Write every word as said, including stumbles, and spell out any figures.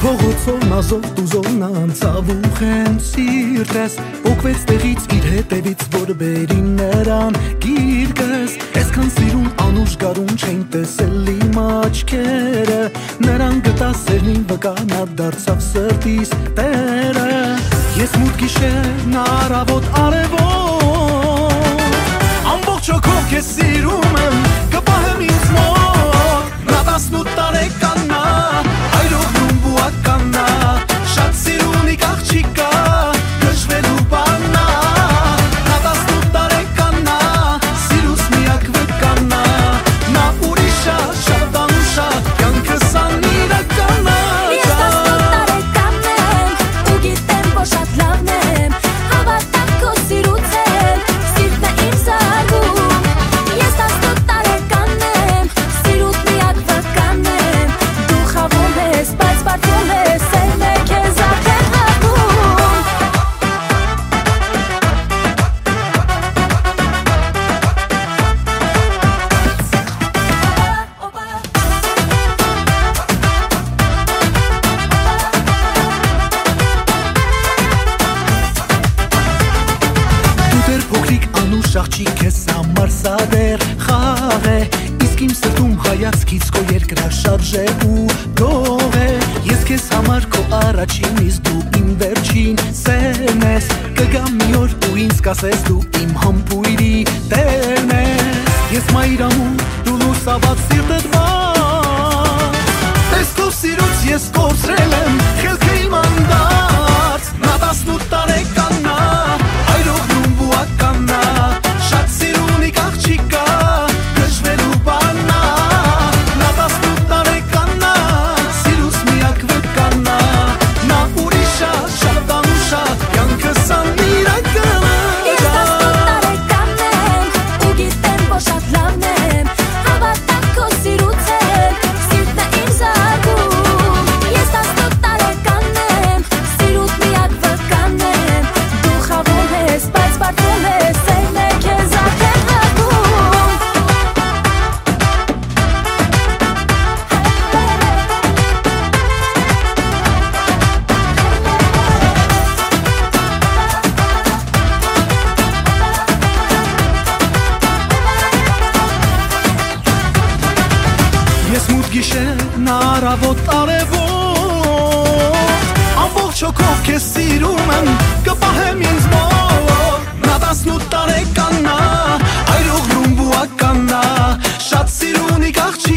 Փողոցով նազով դուզովն անցավ ուխեմ սիրտես Պոկվեց տեղից իր հետևից որ բերի նրան գիրկս Այսքան սիրուն անուշ գարուն չեն տեսել իմ աչքերը Նրան գտա սերնին վկանա դարձավ սրտիս տերը Ես մութ գիշերն առավոտ արևոտ Ամբողջ հոգով քեզ սիրում եմ կպահեմ ինձ մոտ Նա տասնութ տարեկան ա այրողնում բուական ա Շատ սիրունիկ աղջիկ ա գժվելու բան ա Նա տասնութ տարեկան ա սիրուս միակ վկան ա Նա ուրիշ ա շատ անուշ ա կյանքս անիրական ա Ես տասնութ տարեկան եմ ու գիտեմ որ շատ լավն եմ Հավատամ քո սիրուցել սիրտն է իմ զարգում Ես տասնութ տարեկան եմ սիրուտ միակ վկան եմ Դու խաղում ես բայց պարտվում ես սերն է քեզ արդեն հատում Դու դեռ փոքրիկ անուշ աղջիկ ես համար սա դեռ խաղ է Իսկ իմ սրտում հայացքից քո երկրաշարժ է ու գող է Ես քեզ համար քո առաջին իսկ դու իմ վերջին սերն ես Կգամ մի օր ու ինձ կասես դու իմ համբույրի տերն ես Ես մայրամու դու լուսաբաց սիրտդ բաց Տեսքով սիրուց ես կորցրել եմ խելքը իմ անդարձ Նա տասնութ տարեկան ա այրողնում բուական ա Շատ սիրունիկ աղջիկ ա գժվելու բան ա Նա տասնութ տարեկան ա սիրուս միակ վկան ա Նա ուրիշ ա շատ անուշ ա կյանքս անիրական ա Ես տասնութ տարեկան եմ ու գիտեմ որ շատ լավն եմ Հավատամ քո սիրուցել սիրտն է իմ զարգում Ես տասնութ տարեկան եմ սիրուտ միակ վկան եմ Դու խաղում ես բայց պարտվում ես սերն է քեզ արդեն հատում Ես մութ գիշերն առավոտ արևոտ Ամբողջ հոգով քեզ սիրում եմ կպահեմ ինձ մոտ Նա տասնութ տարեկան ա այրողնում բուական ա Շատ սիրունիկ աղջիկ